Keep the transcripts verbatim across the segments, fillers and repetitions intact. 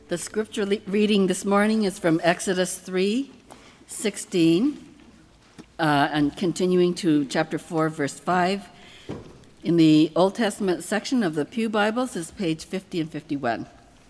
The scripture le- reading this morning is from Exodus three sixteen, uh, and continuing to chapter four, verse five. In the Old Testament section of the Pew Bibles is page fifty and fifty-one.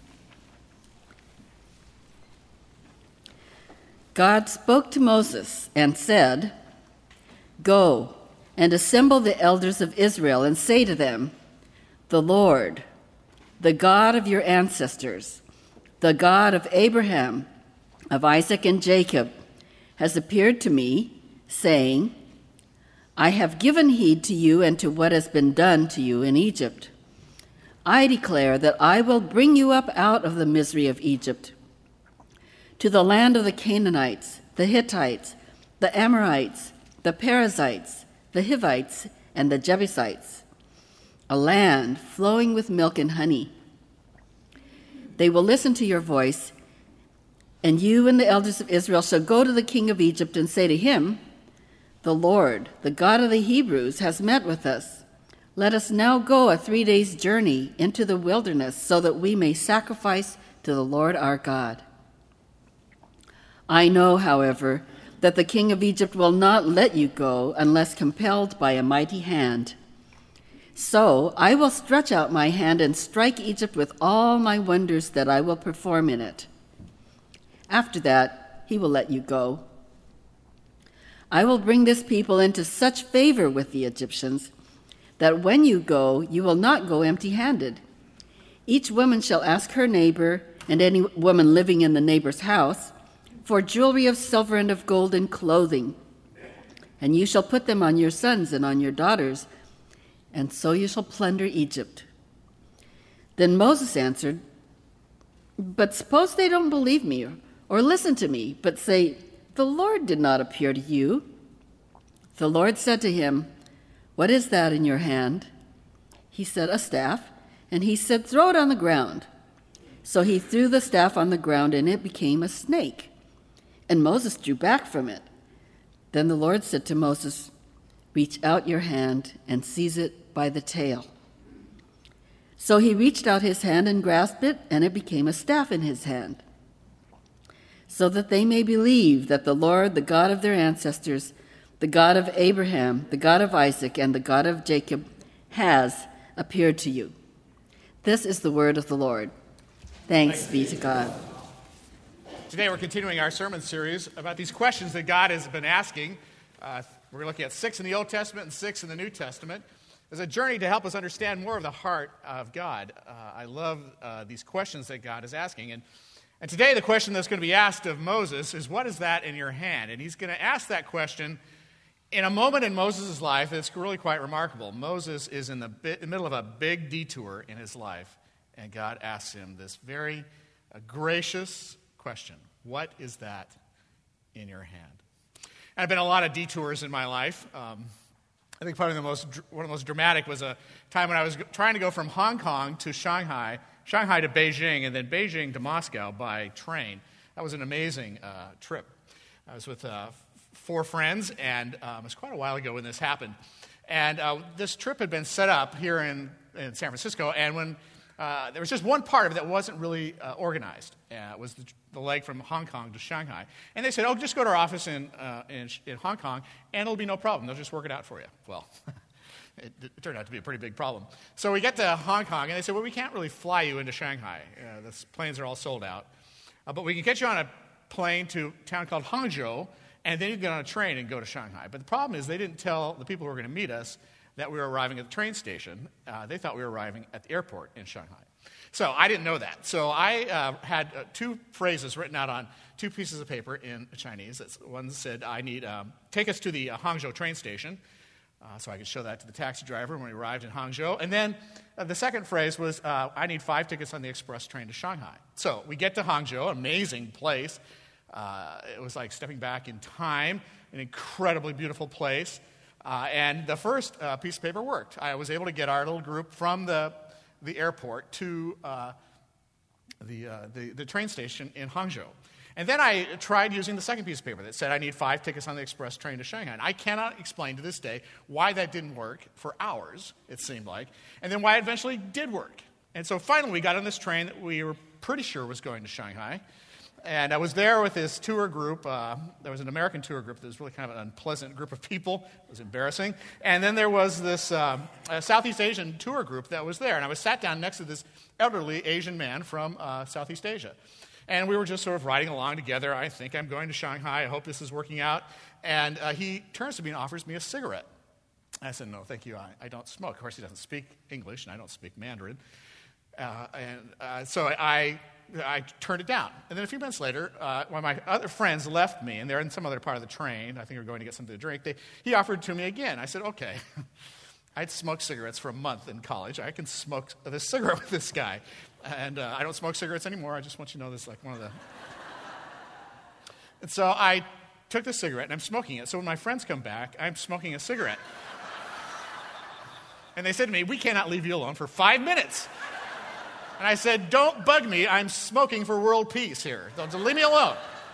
God spoke to Moses and said, "Go and assemble the elders of Israel and say to them, 'The Lord, the God of your ancestors, the God of Abraham, of Isaac and Jacob, has appeared to me, saying, I have given heed to you and to what has been done to you in Egypt. I declare that I will bring you up out of the misery of Egypt, to the land of the Canaanites, the Hittites, the Amorites, the Perizzites, the Hivites, and the Jebusites, a land flowing with milk and honey. They will listen to your voice, and you and the elders of Israel shall go to the king of Egypt and say to him, The Lord, the God of the Hebrews, has met with us. Let us now go a three days' journey into the wilderness so that we may sacrifice to the Lord our God. I know, however, that the king of Egypt will not let you go unless compelled by a mighty hand. So I will stretch out my hand and strike Egypt with all my wonders that I will perform in it. After that, he will let you go. I will bring this people into such favor with the Egyptians that when you go, you will not go empty-handed. Each woman shall ask her neighbor and any woman living in the neighbor's house for jewelry of silver and of gold and clothing, and you shall put them on your sons and on your daughters, and so you shall plunder Egypt." Then Moses answered, "But suppose they don't believe me or, or listen to me, but say, 'The Lord did not appear to you.'" The Lord said to him, "What is that in your hand?" He said, "A staff." And he said, "Throw it on the ground." So he threw the staff on the ground, and it became a snake. And Moses drew back from it. Then the Lord said to Moses, "Reach out your hand and seize it by the tail." So he reached out his hand and grasped it, and it became a staff in his hand, so that they may believe that the Lord, the God of their ancestors, the God of Abraham, the God of Isaac, and the God of Jacob, has appeared to you. This is the word of the Lord. Thanks be to God. Today we're continuing our sermon series about these questions that God has been asking. Uh, we're looking at six in the Old Testament and six in the New Testament. It's a journey to help us understand more of the heart of God. Uh, I love uh, these questions that God is asking. And, and today the question that's going to be asked of Moses is, what is that in your hand? And he's going to ask that question in a moment in Moses' life that's really quite remarkable. Moses is in the, bi- in the middle of a big detour in his life, and God asks him this very uh, gracious question. What is that in your hand? And I've been a lot of detours in my life. Um, I think probably the most one of the most dramatic was a time when I was trying to go from Hong Kong to Shanghai, Shanghai to Beijing, and then Beijing to Moscow by train. That was an amazing uh, trip. I was with uh, four friends, and um, it was quite a while ago when this happened. And uh, this trip had been set up here in, in San Francisco, and when Uh, there was just one part of it that wasn't really uh, organized. Uh, it was the, the leg from Hong Kong to Shanghai. And they said, oh, just go to our office in, uh, in, in Hong Kong, and it'll be no problem. They'll just work it out for you. Well, it, it turned out to be a pretty big problem. So we get to Hong Kong, and they said, well, we can't really fly you into Shanghai. Uh, the planes are all sold out. Uh, but we can get you on a plane to a town called Hangzhou, and then you can get on a train and go to Shanghai. But the problem is they didn't tell the people who were going to meet us that we were arriving at the train station. Uh, they thought we were arriving at the airport in Shanghai. So I didn't know that. So I uh, had uh, two phrases written out on two pieces of paper in Chinese. It's, one said, I need, um, take us to the uh, Hangzhou train station. Uh, so I could show that to the taxi driver when we arrived in Hangzhou. And then uh, the second phrase was, uh, I need five tickets on the express train to Shanghai. So we get to Hangzhou, an amazing place. Uh, it was like stepping back in time, an incredibly beautiful place. Uh, and the first uh, piece of paper worked. I was able to get our little group from the the airport to uh, the, uh, the the train station in Hangzhou. And then I tried using the second piece of paper that said I need five tickets on the express train to Shanghai. And I cannot explain to this day why that didn't work for hours, it seemed like, and then why it eventually did work. And so finally we got on this train that we were pretty sure was going to Shanghai. And I was there with this tour group. Uh, there was an American tour group that was really kind of an unpleasant group of people. It was embarrassing. And then there was this uh, Southeast Asian tour group that was there. And I was sat down next to this elderly Asian man from uh, Southeast Asia. And we were just sort of riding along together. I think I'm going to Shanghai. I hope this is working out. And uh, he turns to me and offers me a cigarette. I said, no, thank you. I, I don't smoke. Of course, he doesn't speak English, and I don't speak Mandarin. Uh, and uh, so I... I turned it down. And then a few minutes later, uh, when my other friends left me, and they're in some other part of the train, I think they were going to get something to drink, they, he offered to me again. I said, okay. I'd smoked cigarettes for a month in college. I can smoke this cigarette with this guy. And uh, I don't smoke cigarettes anymore. I just want you to know this is like one of the... And so I took the cigarette, and I'm smoking it. So when my friends come back, I'm smoking a cigarette. And they said to me, we cannot leave you alone for five minutes. And I said, don't bug me. I'm smoking for world peace here. Don't leave me alone.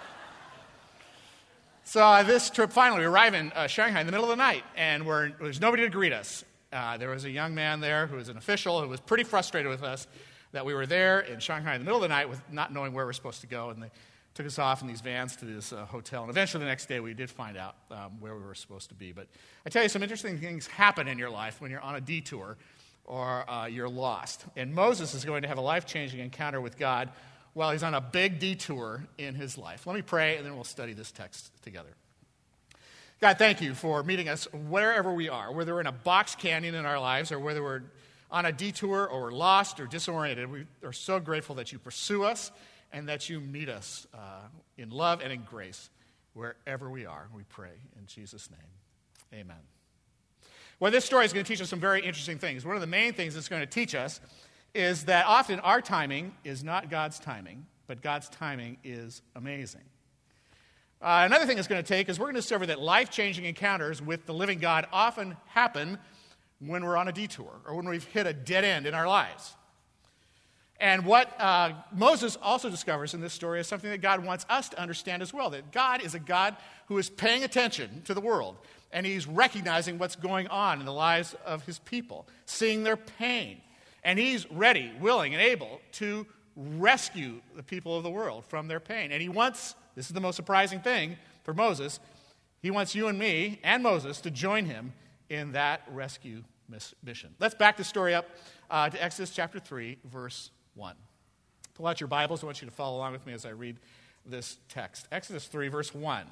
So uh, this trip, finally, we arrive in uh, Shanghai in the middle of the night, and we're, there's nobody to greet us. Uh, there was a young man there who was an official who was pretty frustrated with us that we were there in Shanghai in the middle of the night with not knowing where we're supposed to go. And they took us off in these vans to this uh, hotel. And eventually the next day we did find out um, where we were supposed to be. But I tell you, some interesting things happen in your life when you're on a detour or uh, you're lost. And Moses is going to have a life-changing encounter with God while he's on a big detour in his life. Let me pray, and then we'll study this text together. God, thank you for meeting us wherever we are, whether we're in a box canyon in our lives or whether we're on a detour or we're lost or disoriented. We are so grateful that you pursue us and that you meet us uh, in love and in grace wherever we are. We pray in Jesus' name. Amen. Well, this story is going to teach us some very interesting things. One of the main things it's going to teach us is that often our timing is not God's timing, but God's timing is amazing. Uh, another thing it's going to take is we're going to discover that life-changing encounters with the living God often happen when we're on a detour or when we've hit a dead end in our lives. And what uh, Moses also discovers in this story is something that God wants us to understand as well, that God is a God who is paying attention to the world, and he's recognizing what's going on in the lives of his people, seeing their pain, and he's ready, willing, and able to rescue the people of the world from their pain. And he wants, this is the most surprising thing for Moses, he wants you and me and Moses to join him in that rescue mission. Let's back the story up uh, to Exodus chapter three, verse one. Pull out your Bibles. I want you to follow along with me as I read this text. Exodus three, verse one.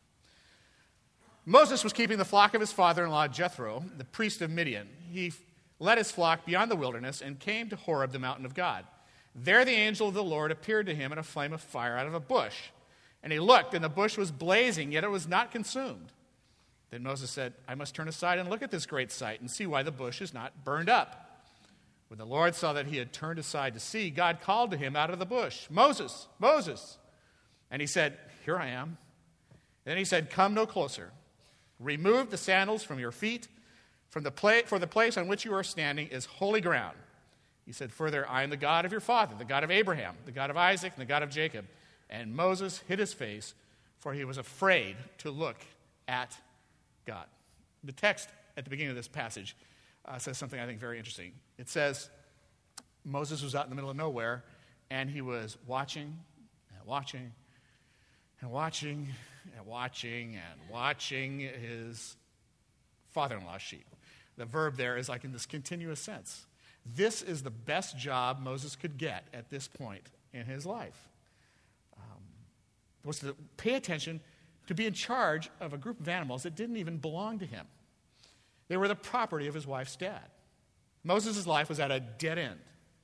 Moses was keeping the flock of his father-in-law Jethro, the priest of Midian. He led his flock beyond the wilderness and came to Horeb, the mountain of God. There the angel of the Lord appeared to him in a flame of fire out of a bush. And he looked, and the bush was blazing, yet it was not consumed. Then Moses said, I must turn aside and look at this great sight and see why the bush is not burned up. When the Lord saw that he had turned aside to see, God called to him out of the bush, Moses, Moses. And he said, here I am. Then he said, come no closer. Remove the sandals from your feet, from the pla- for the place on which you are standing is holy ground. He said further, I am the God of your father, the God of Abraham, the God of Isaac, and the God of Jacob. And Moses hid his face, for he was afraid to look at God. The text at the beginning of this passage uh, says something I think very interesting. It says Moses was out in the middle of nowhere, and he was watching and watching and watching and watching and watching his father-in-law's sheep. The verb there is like in this continuous sense. This is the best job Moses could get at this point in his life. Um, was to pay attention, to be in charge of a group of animals that didn't even belong to him. They were the property of his wife's dad. Moses' life was at a dead end.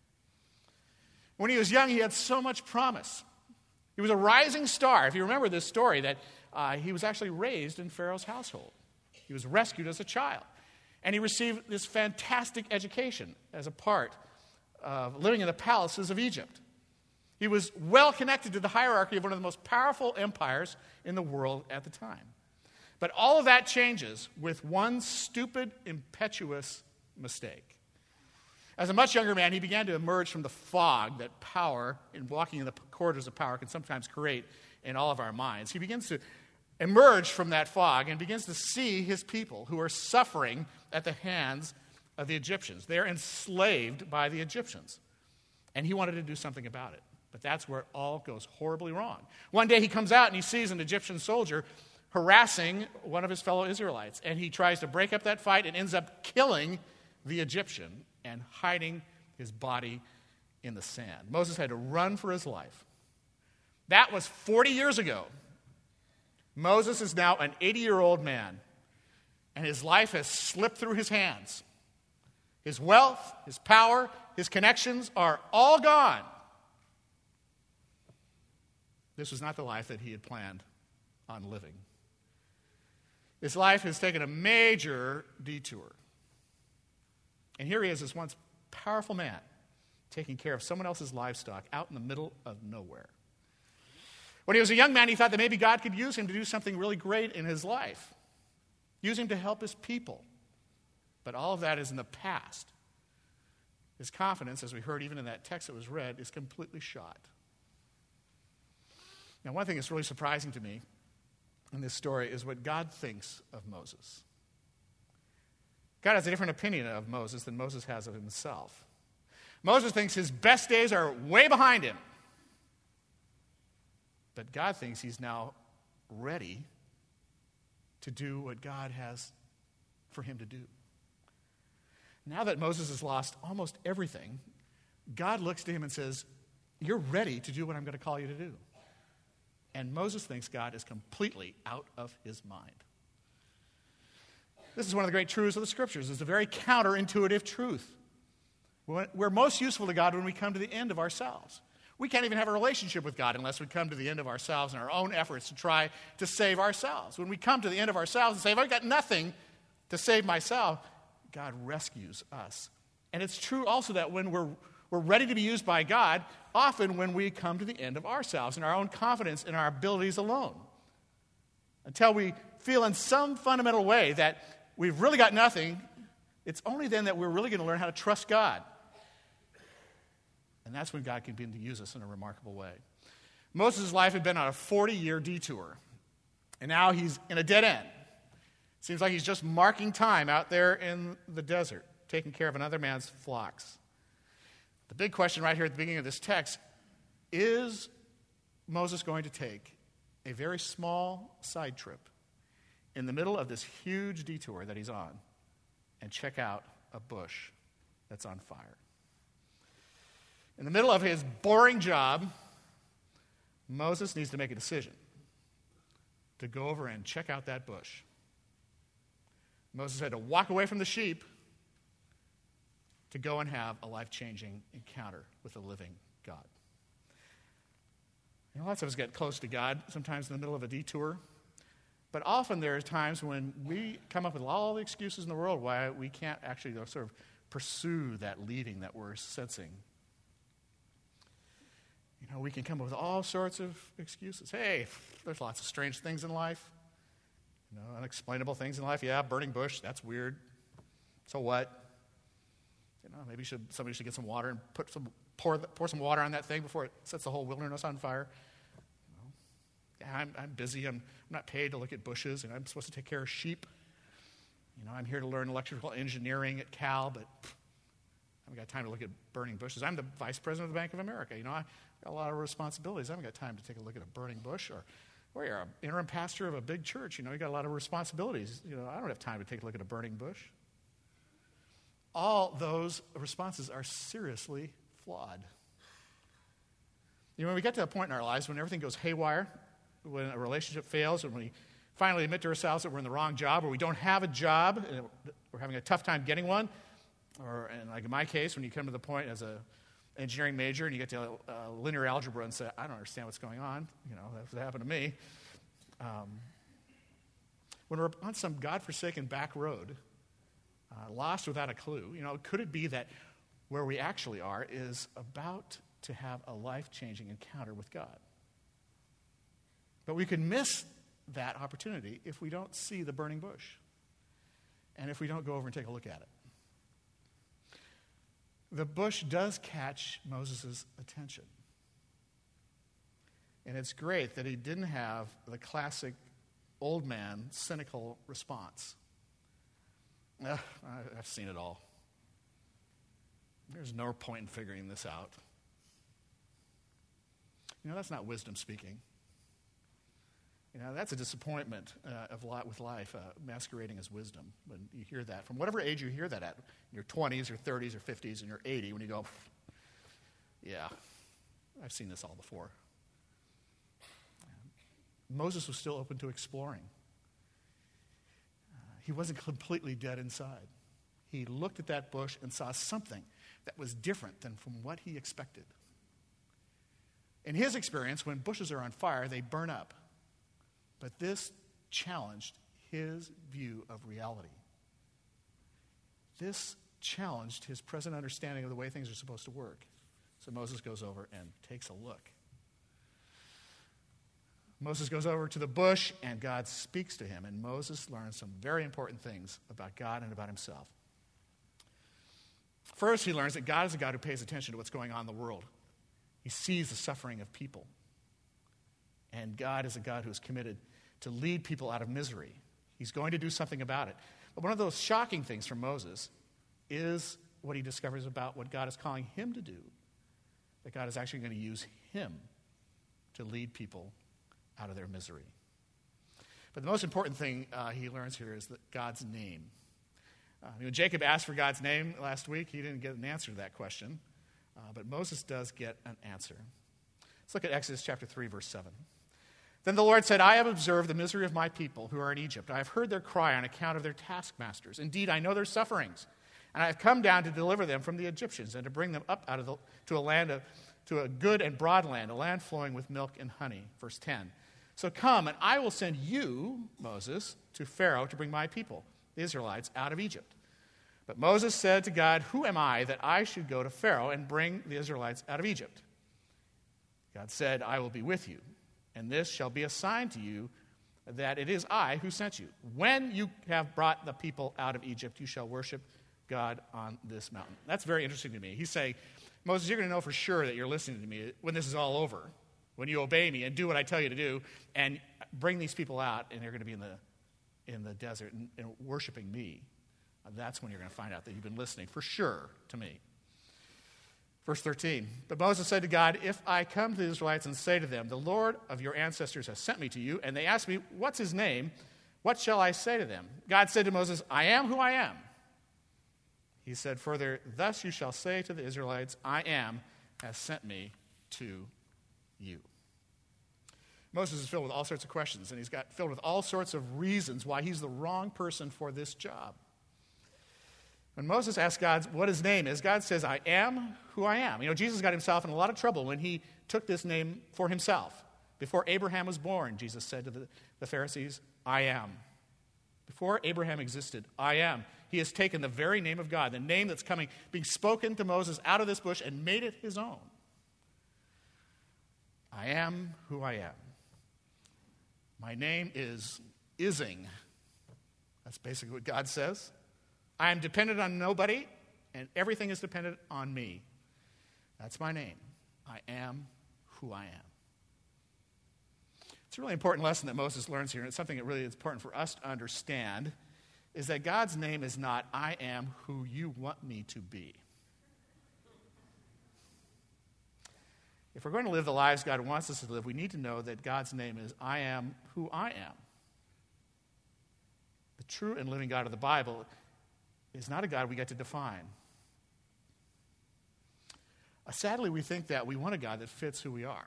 When he was young, he had so much promise. He was a rising star. If you remember this story, that uh, he was actually raised in Pharaoh's household. He was rescued as a child. And he received this fantastic education as a part of living in the palaces of Egypt. He was well connected to the hierarchy of one of the most powerful empires in the world at the time. But all of that changes with one stupid, impetuous mistake. As a much younger man, he began to emerge from the fog that power, in walking in the corridors of power, can sometimes create in all of our minds. He begins to emerge from that fog and begins to see his people who are suffering at the hands of the Egyptians. They're enslaved by the Egyptians. And he wanted to do something about it. But that's where it all goes horribly wrong. One day he comes out and he sees an Egyptian soldier harassing one of his fellow Israelites. And he tries to break up that fight and ends up killing the Egyptian and hiding his body in the sand. Moses had to run for his life. That was forty years ago. Moses is now an eighty-year-old man, and his life has slipped through his hands. His wealth, his power, his connections are all gone. This was not the life that he had planned on living. His life has taken a major detour. And here he is, this once powerful man, taking care of someone else's livestock out in the middle of nowhere. When he was a young man, he thought that maybe God could use him to do something really great in his life, use him to help his people. But all of that is in the past. His confidence, as we heard even in that text that was read, is completely shot. Now, one thing that's really surprising to me in this story is what God thinks of Moses. God has a different opinion of Moses than Moses has of himself. Moses thinks his best days are way behind him. But God thinks he's now ready to do what God has for him to do. Now that Moses has lost almost everything, God looks to him and says, "You're ready to do what I'm going to call you to do." And Moses thinks God is completely out of his mind. This is one of the great truths of the Scriptures. It's a very counterintuitive truth. We're most useful to God when we come to the end of ourselves. We can't even have a relationship with God unless we come to the end of ourselves and our own efforts to try to save ourselves. When we come to the end of ourselves and say, "If I've got nothing to save myself," God rescues us. And it's true also that when we're, we're ready to be used by God, often when we come to the end of ourselves and our own confidence in our abilities alone. Until we feel in some fundamental way that we've really got nothing, it's only then that we're really going to learn how to trust God. And that's when God can begin to use us in a remarkable way. Moses' life had been on a forty-year detour, and now he's in a dead end. Seems like he's just marking time out there in the desert, taking care of another man's flocks. The big question right here at the beginning of this text, is Moses going to take a very small side trip in the middle of this huge detour that he's on and check out a bush that's on fire? In the middle of his boring job, Moses needs to make a decision to go over and check out that bush. Moses had to walk away from the sheep to go and have a life-changing encounter with the living God. You know, lots of us get close to God sometimes in the middle of a detour, but often there are times when we come up with all the excuses in the world why we can't actually sort of pursue that leading that we're sensing. You know, we can come up with all sorts of excuses. Hey, there's lots of strange things in life. You know, unexplainable things in life. Yeah, burning bush, that's weird. So what? You know, maybe should, somebody should get some water and put some pour, pour some water on that thing before it sets the whole wilderness on fire. You know, yeah, I'm, I'm busy. I'm, I'm not paid to look at bushes, and I'm supposed to take care of sheep. You know, I'm here to learn electrical engineering at Cal, but pff, I haven't got time to look at burning bushes. I'm the vice president of the Bank of America. You know, I got a lot of responsibilities. I haven't got time to take a look at a burning bush. Or, or you're an interim pastor of a big church. You know, you got a lot of responsibilities. You know, I don't have time to take a look at a burning bush. All those responses are seriously flawed. You know, when we get to a point in our lives when everything goes haywire, when a relationship fails, when we finally admit to ourselves that we're in the wrong job, or we don't have a job, and we're having a tough time getting one, or and like in my case, when you come to the point as a engineering major and you get to uh, linear algebra and say, I don't understand what's going on. You know, that's what happened to me. Um, when we're on some godforsaken back road, uh, lost without a clue, you know, could it be that where we actually are is about to have a life-changing encounter with God? But we could miss that opportunity if we don't see the burning bush and if we don't go over and take a look at it. The bush does catch Moses' attention. And it's great that he didn't have the classic old man, cynical response. Ugh, I've seen it all. There's no point in figuring this out. You know, that's not wisdom speaking. You know, that's a disappointment uh, of li- with life, uh, masquerading as wisdom. When you hear that, from whatever age you hear that at, in your twenties or thirties or fifties, and you're eighty, when you go, yeah, I've seen this all before. Moses was still open to exploring. Uh, he wasn't completely dead inside. He looked at that bush and saw something that was different than from what he expected. In his experience, when bushes are on fire, they burn up. But this challenged his view of reality. This challenged his present understanding of the way things are supposed to work. So Moses goes over and takes a look. Moses goes over to the bush, and God speaks to him, and Moses learns some very important things about God and about himself. First, he learns that God is a God who pays attention to what's going on in the world. He sees the suffering of people. And God is a God who is committed to lead people out of misery. He's going to do something about it. But one of those shocking things for Moses is what he discovers about what God is calling him to do. That God is actually going to use him to lead people out of their misery. But the most important thing uh, he learns here is that God's name. Uh, you know, Jacob asked for God's name last week. He didn't get an answer to that question. Uh, but Moses does get an answer. Let's look at Exodus chapter three, verse seven. Then the Lord said, I have observed the misery of my people who are in Egypt. I have heard their cry on account of their taskmasters. Indeed, I know their sufferings. And I have come down to deliver them from the Egyptians and to bring them up out of the, to a land of, to a good and broad land, a land flowing with milk and honey. Verse ten. So come, and I will send you, Moses, to Pharaoh to bring my people, the Israelites, out of Egypt. But Moses said to God, who am I that I should go to Pharaoh and bring the Israelites out of Egypt? God said, I will be with you, and this shall be a sign to you that it is I who sent you. When you have brought the people out of Egypt, you shall worship God on this mountain. That's very interesting to me. He's saying, Moses, you're going to know for sure that you're listening to me when this is all over, when you obey me and do what I tell you to do, and bring these people out, and they're going to be in the in the desert and, and worshiping me. That's when you're going to find out that you've been listening for sure to me. Verse thirteen, but Moses said to God, if I come to the Israelites and say to them, the Lord of your ancestors has sent me to you, and they ask me, what's his name? What shall I say to them? God said to Moses, I am who I am. He said further, thus you shall say to the Israelites, I am has sent me to you. Moses is filled with all sorts of questions, and he's got filled with all sorts of reasons why he's the wrong person for this job. When Moses asks God what his name is, God says, I am who I am. You know, Jesus got himself in a lot of trouble when he took this name for himself. Before Abraham was born, Jesus said to the, the Pharisees, I am. Before Abraham existed, I am. He has taken the very name of God, the name that's coming, being spoken to Moses out of this bush, and made it his own. I am who I am. My name is Ising. That's basically what God says. I am dependent on nobody, and everything is dependent on me. That's my name. I am who I am. It's a really important lesson that Moses learns here, and it's something that really is important for us to understand, is that God's name is not, I am who you want me to be. If we're going to live the lives God wants us to live, we need to know that God's name is, I am who I am. The true and living God of the Bible is not a God we get to define. Uh, sadly, we think that we want a God that fits who we are.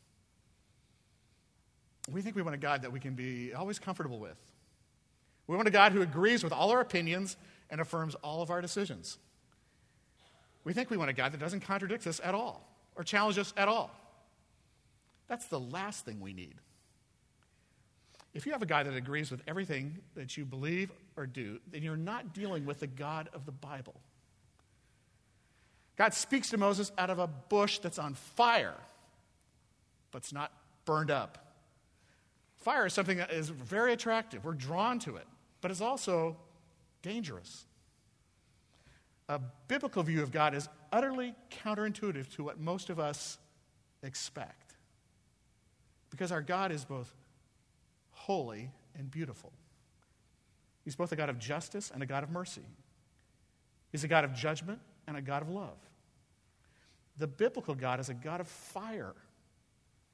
We think we want a God that we can be always comfortable with. We want a God who agrees with all our opinions and affirms all of our decisions. We think we want a God that doesn't contradict us at all or challenge us at all. That's the last thing we need. If you have a God that agrees with everything that you believe or do, then you're not dealing with the God of the Bible. God speaks to Moses out of a bush that's on fire, but it's not burned up. Fire is something that is very attractive. We're drawn to it, but it's also dangerous. A biblical view of God is utterly counterintuitive to what most of us expect, because our God is both holy and beautiful. He's both a God of justice and a God of mercy. He's a God of judgment and a God of love. The biblical God is a God of fire.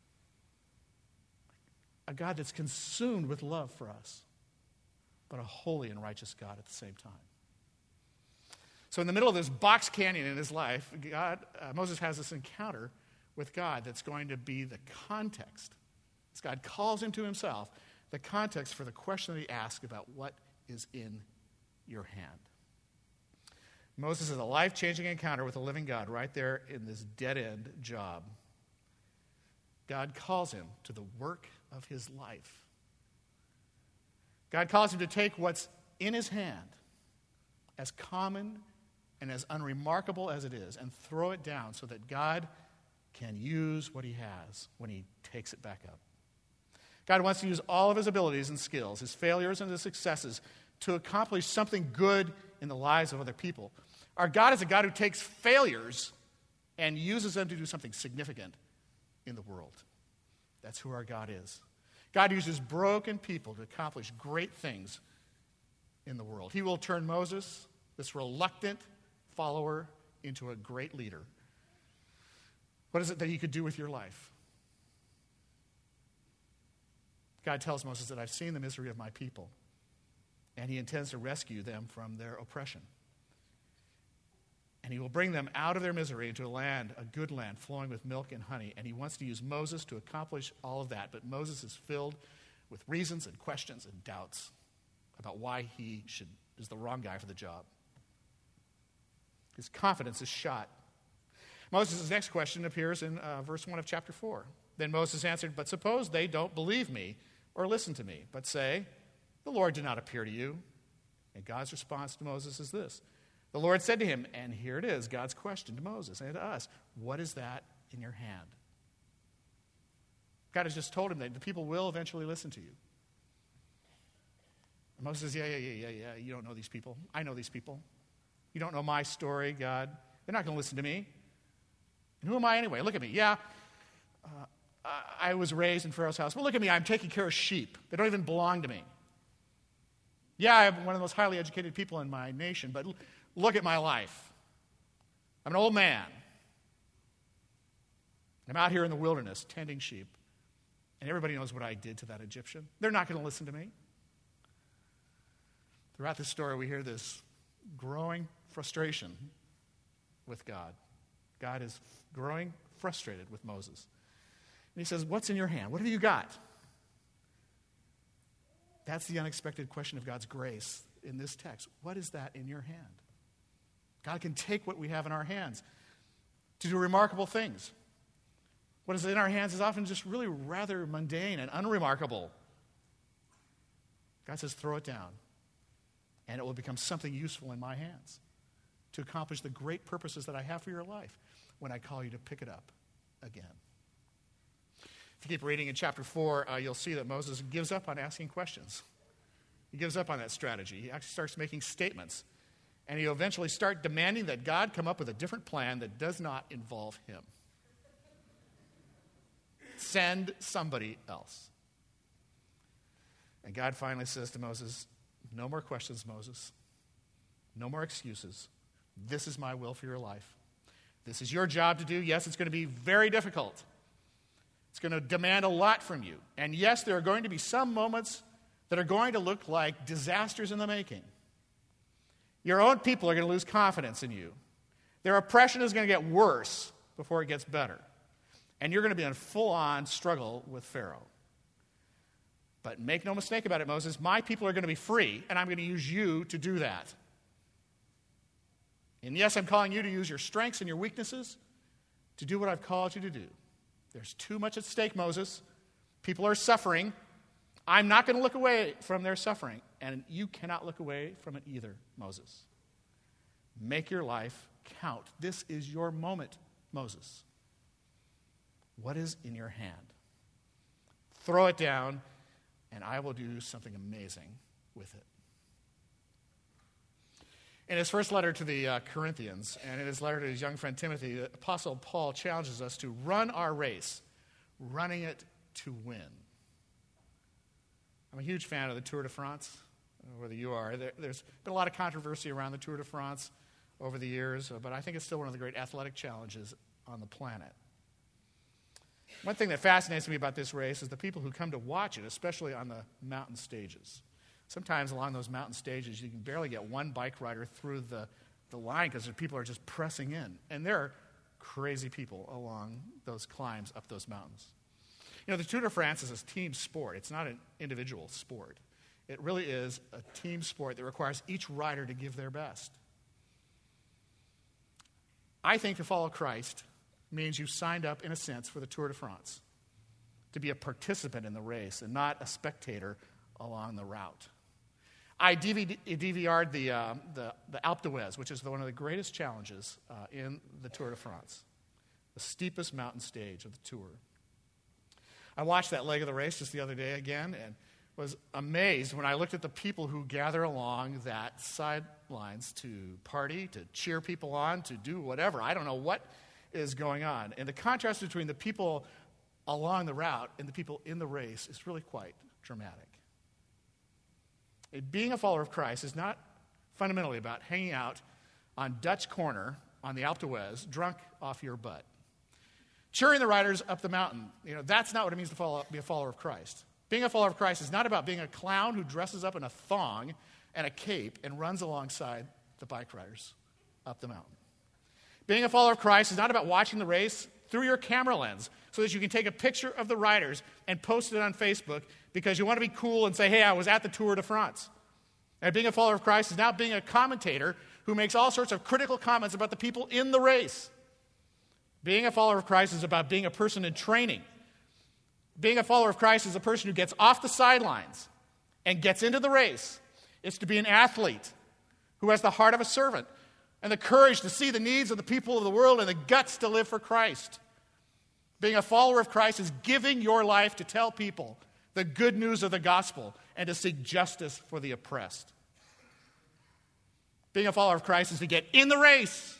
a God that's consumed with love for us, but a holy and righteous God at the same time. So in the middle of this box canyon in his life, God, uh, Moses has this encounter with God that's going to be the context. As God calls him to himself, the context for the question that he asks about what is in your hand. Moses has a life-changing encounter with the living God right there in this dead-end job. God calls him to the work of his life. God calls him to take what's in his hand, as common and as unremarkable as it is, and throw it down so that God can use what he has when he takes it back up. God wants to use all of his abilities and skills, his failures and his successes, to accomplish something good in the lives of other people. Our God is a God who takes failures and uses them to do something significant in the world. That's who our God is. God uses broken people to accomplish great things in the world. He will turn Moses, this reluctant follower, into a great leader. What is it that he could do with your life? God tells Moses that I've seen the misery of my people, and he intends to rescue them from their oppression. And he will bring them out of their misery into a land, a good land, flowing with milk and honey. And he wants to use Moses to accomplish all of that. But Moses is filled with reasons and questions and doubts about why he should is the wrong guy for the job. His confidence is shot. Moses' next question appears in uh, verse one of chapter four. Then Moses answered, "But suppose they don't believe me or listen to me, but say, 'The Lord did not appear to you.'" And God's response to Moses is this. The Lord said to him, and here it is, God's question to Moses and to us, "What is that in your hand?" God has just told him that the people will eventually listen to you. And Moses says, yeah, yeah, yeah, yeah, yeah, you don't know these people. I know these people. You don't know my story, God. They're not going to listen to me. And who am I anyway? Look at me. Yeah, uh, I was raised in Pharaoh's house. Well, look at me. I'm taking care of sheep. They don't even belong to me. Yeah, I'm one of the most highly educated people in my nation, but look at my life. I'm an old man. I'm out here in the wilderness tending sheep, and everybody knows what I did to that Egyptian. They're not going to listen to me. Throughout this story, we hear this growing frustration with God. God is growing frustrated with Moses. And he says, "What's in your hand? What have you got?" That's the unexpected question of God's grace in this text. What is that in your hand? God can take what we have in our hands to do remarkable things. What is in our hands is often just really rather mundane and unremarkable. God says, throw it down, and it will become something useful in my hands to accomplish the great purposes that I have for your life when I call you to pick it up again. If you keep reading in chapter four, uh, you'll see that Moses gives up on asking questions. He gives up on that strategy. He actually starts making statements. And he'll eventually start demanding that God come up with a different plan that does not involve him. Send somebody else. And God finally says to Moses, "No more questions, Moses. No more excuses. This is my will for your life. This is your job to do. Yes, it's going to be very difficult. It's going to demand a lot from you. And yes, there are going to be some moments that are going to look like disasters in the making. Your own people are going to lose confidence in you. Their oppression is going to get worse before it gets better. And you're going to be in full-on struggle with Pharaoh. But make no mistake about it, Moses, my people are going to be free, and I'm going to use you to do that. And yes, I'm calling you to use your strengths and your weaknesses to do what I've called you to do. There's too much at stake, Moses. People are suffering. I'm not going to look away from their suffering, and you cannot look away from it either, Moses. Make your life count. This is your moment, Moses. What is in your hand? Throw it down, and I will do something amazing with it. In his first letter to the uh, Corinthians, and in his letter to his young friend Timothy, the Apostle Paul challenges us to run our race, running it to win. I'm a huge fan of the Tour de France, whether you are. There, there's been a lot of controversy around the Tour de France over the years, but I think it's still one of the great athletic challenges on the planet. One thing that fascinates me about this race is the people who come to watch it, especially on the mountain stages. Sometimes along those mountain stages, you can barely get one bike rider through the, the line because the people are just pressing in. And there are crazy people along those climbs up those mountains. You know, the Tour de France is a team sport. It's not an individual sport. It really is a team sport that requires each rider to give their best. I think to follow Christ means you signed up, in a sense, for the Tour de France, to be a participant in the race and not a spectator along the route. I D V R'd the, uh, the, the Alpe d'Huez, which is the, one of the greatest challenges uh, in the Tour de France, the steepest mountain stage of the Tour. I watched that leg of the race just the other day again and was amazed when I looked at the people who gather along that sidelines to party, to cheer people on, to do whatever. I don't know what is going on. And the contrast between the people along the route and the people in the race is really quite dramatic. It, being a follower of Christ is not fundamentally about hanging out on Dutch Corner on the Alpe d'Huez, drunk off your butt. Cheering the riders up the mountain, you know, that's not what it means to follow, be a follower of Christ. Being a follower of Christ is not about being a clown who dresses up in a thong and a cape and runs alongside the bike riders up the mountain. Being a follower of Christ is not about watching the race through your camera lens so that you can take a picture of the riders and post it on Facebook because you want to be cool and say, hey, I was at the Tour de France. And being a follower of Christ is not being a commentator who makes all sorts of critical comments about the people in the race. Being a follower of Christ is about being a person in training. Being a follower of Christ is a person who gets off the sidelines and gets into the race. It's to be an athlete who has the heart of a servant and the courage to see the needs of the people of the world and the guts to live for Christ. Being a follower of Christ is giving your life to tell people the good news of the gospel and to seek justice for the oppressed. Being a follower of Christ is to get in the race.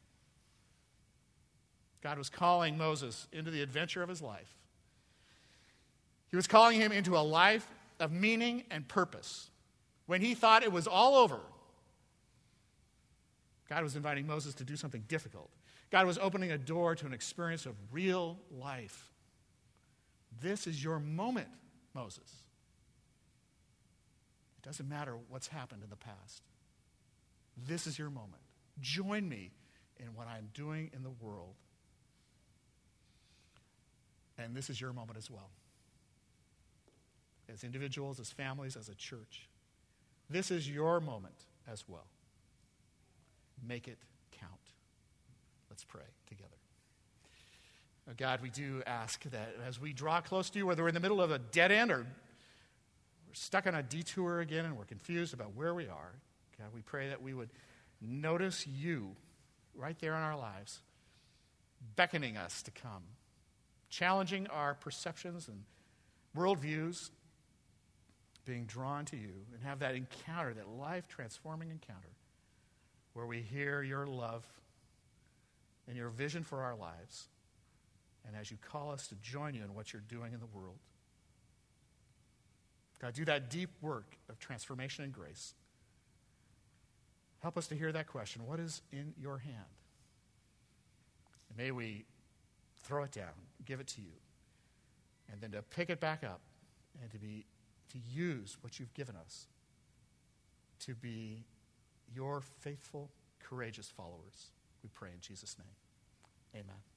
God was calling Moses into the adventure of his life. He was calling him into a life of meaning and purpose. When he thought it was all over, God was inviting Moses to do something difficult. God was opening a door to an experience of real life. This is your moment, Moses. It doesn't matter what's happened in the past. This is your moment. Join me in what I'm doing in the world. And this is your moment as well. As individuals, as families, as a church. This is your moment as well. Make it count. Let's pray together. Oh God, we do ask that as we draw close to you, whether we're in the middle of a dead end or we're stuck on a detour again and we're confused about where we are, God, we pray that we would notice you right there in our lives, beckoning us to come, challenging our perceptions and worldviews, being drawn to you, and have that encounter, that life-transforming encounter, where we hear your love and your vision for our lives, and as you call us to join you in what you're doing in the world. God, do that deep work of transformation and grace. Help us to hear that question, what is in your hand? And may we throw it down, give it to you, and then to pick it back up and to be to use what you've given us to be your faithful, courageous followers. We pray in Jesus' name. Amen.